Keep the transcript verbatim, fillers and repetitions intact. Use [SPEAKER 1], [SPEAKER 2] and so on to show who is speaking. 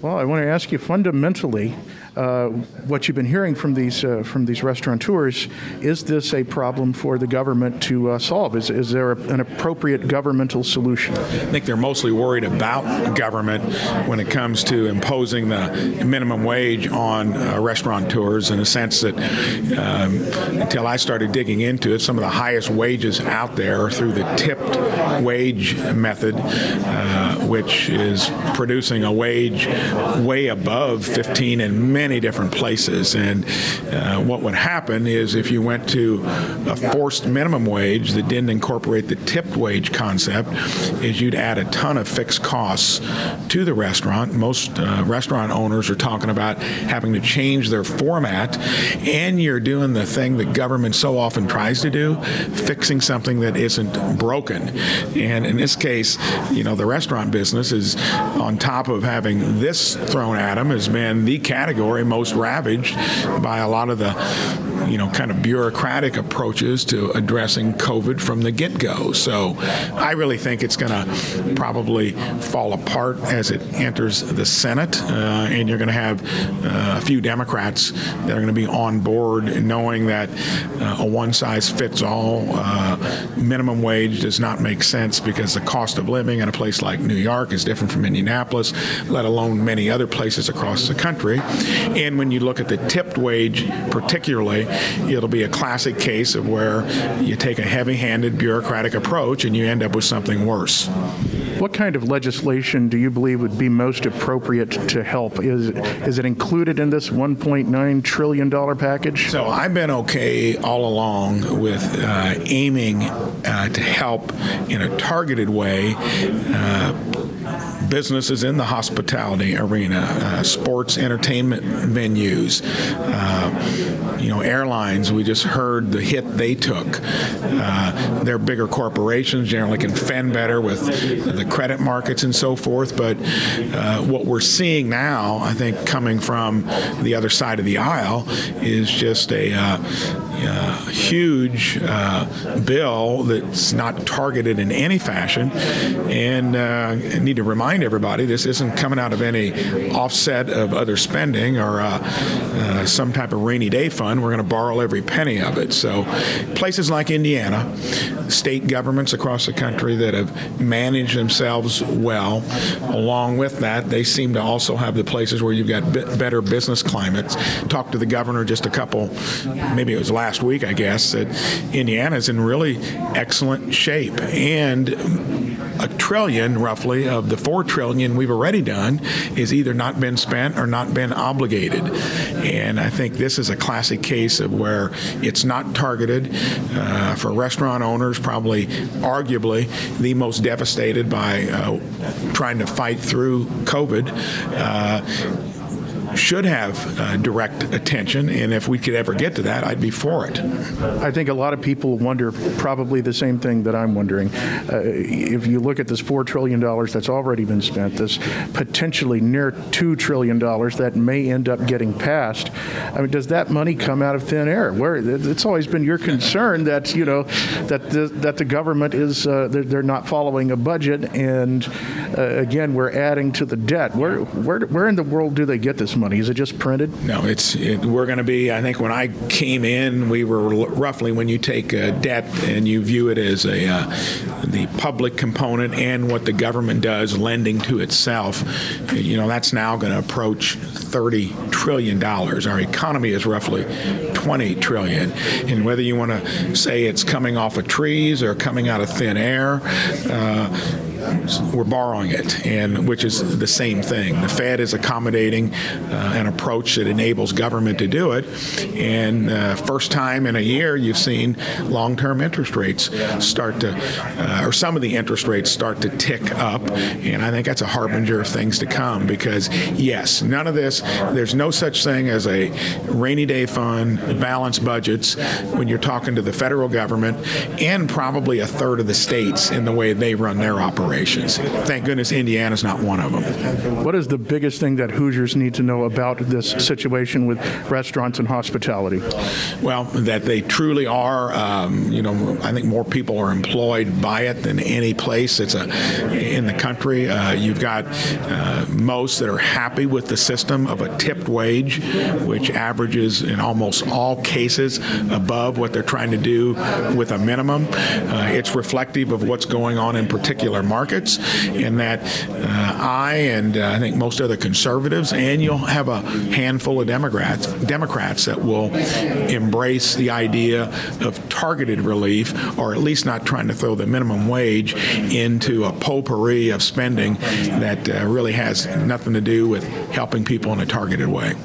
[SPEAKER 1] Well, I want to ask you fundamentally, uh, what you've been hearing from these uh, from these restaurateurs, is this a problem for the government to uh, solve? Is, is there a, an appropriate governmental solution?
[SPEAKER 2] I think they're mostly worried about government when it comes to imposing the minimum wage on uh, restaurateurs, in a sense that um, until I started digging into it, some of the highest wages out there are through the tipped wage method, uh, which is producing a wage way above fifteen in many different places. And uh, what would happen is if you went to a forced minimum wage that didn't incorporate the tipped wage concept, is you'd add a ton of fixed costs to the restaurant. Most uh, restaurant owners are talking about having to change their format, and you're doing the thing that government so often tries to do, fixing something that isn't broken. And in this case, you know, the restaurant business is, on top of having this thrown at them, has been the category most ravaged by a lot of the, you know, kind of bureaucratic approaches to addressing COVID from the get-go. So I really think it's going to probably fall apart as it enters the Senate, uh, and you're going to have uh, a few Democrats that are going to be on board, knowing that uh, a one-size-fits-all uh, minimum wage does not make sense, because the cost of living in a place like New York is different from Indianapolis, let alone many other places across the country. And when you look at the tipped wage particularly, it'll be a classic case of where you take a heavy-handed bureaucratic approach and you end up with something worse.
[SPEAKER 1] What kind of legislation do you believe would be most appropriate to help? Is is it included in this one point nine trillion dollars package?
[SPEAKER 2] So I've been okay all along with uh, aiming uh, to help in a targeted way uh, businesses in the hospitality arena, uh, sports entertainment venues, uh, you know, airlines. We just heard the hit they took. Uh, they're bigger corporations, generally can fend better with the credit markets and so forth. But uh, what we're seeing now, I think, coming from the other side of the aisle, is just a uh, uh, huge uh, bill that's not targeted in any fashion. And uh, I need to remind everybody, this isn't coming out of any offset of other spending or uh, uh, some type of rainy day fund. We're going to borrow every penny of it. So places like Indiana, state governments across the country that have managed themselves well, along with that, they seem to also have the places where you've got bit better business climates. Talked to the governor just a couple, maybe it was last week, I guess, that Indiana's in really excellent shape. And a trillion, roughly, of the four trillion we've already done is either not been spent or not been obligated. And I think this is a classic case of where it's not targeted uh, for restaurant owners, probably arguably the most devastated by uh, trying to fight through COVID. Uh, should have uh, direct attention, and if we could ever get to that, I'd be for it.
[SPEAKER 1] I think a lot of people wonder probably the same thing that I'm wondering. Uh, if you look at this four trillion dollars that's already been spent, this potentially near two trillion dollars that may end up getting passed, I mean, does that money come out of thin air? Where it's always been your concern that, you know, that the, that the government is, uh, they're, they're not following a budget, and uh, again, we're adding to the debt. Where, where, where in the world do they get this money? Is it just printed?
[SPEAKER 2] No, it's it, we're going to be, I think when I came in, we were l- roughly, when you take uh, debt and you view it as a uh, the public component and what the government does lending to itself, you know, that's now going to approach thirty trillion dollars. Our economy is roughly twenty trillion dollars. And whether you want to say it's coming off of trees or coming out of thin air, uh, we're borrowing it, and which is the same thing. The Fed is accommodating uh, an approach that enables government to do it, and uh, first time in a year you've seen long-term interest rates start to, uh, or some of the interest rates start to tick up, and I think that's a harbinger of things to come, because yes, none of this, there's no such thing as a rainy day fund, balanced budgets when you're talking to the federal government and probably a third of the states in the way they run their operations. situations. Thank goodness Indiana's not one of them.
[SPEAKER 1] What is the biggest thing that Hoosiers need to know about this situation with restaurants and hospitality?
[SPEAKER 2] Well, that they truly are, um, you know, I think more people are employed by it than any place it's a, in the country. Uh, you've got uh, most that are happy with the system of a tipped wage, which averages in almost all cases above what they're trying to do with a minimum. Uh, it's reflective of what's going on in particular markets, in that uh, I and uh, I think most other conservatives, and you'll have a handful of Democrats, Democrats that will embrace the idea of targeted relief, or at least not trying to throw the minimum wage into a potpourri of spending that uh, really has nothing to do with helping people in a targeted way.